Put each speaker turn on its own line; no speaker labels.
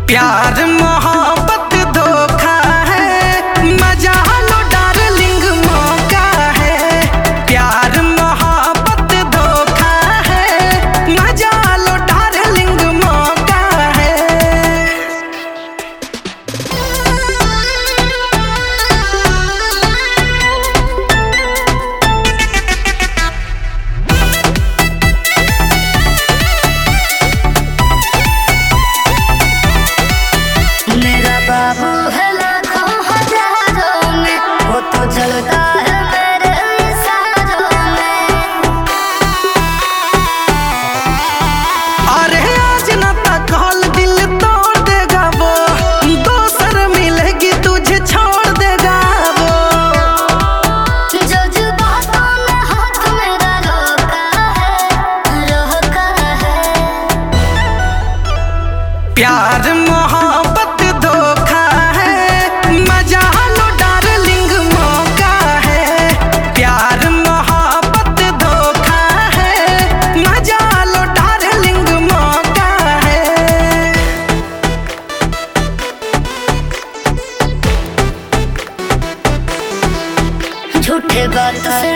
प्यार मोहब्बत धोखा है, मजा लो डार्लिंग मौका है। प्यार मोहब्बत धोखा है, मजा लो डार्लिंग मौका है।
मेरा बाबू है लाखों हजारों में, वो तो जलता है मेरे इशारों में।
अरे आज न कॉल दिल तोड़ देगा वो, दोसर मिलेगी तुझे छोड़ देगा वो।
जज्बातों ने हाथ मेरा रोका है।
प्यार मोहब्बत धोखा है, मजा लो डार्लिंग मौका है। प्यार मोहब्बत धोखा है, मजा लो डार्लिंग मौका है।
झूठे बात से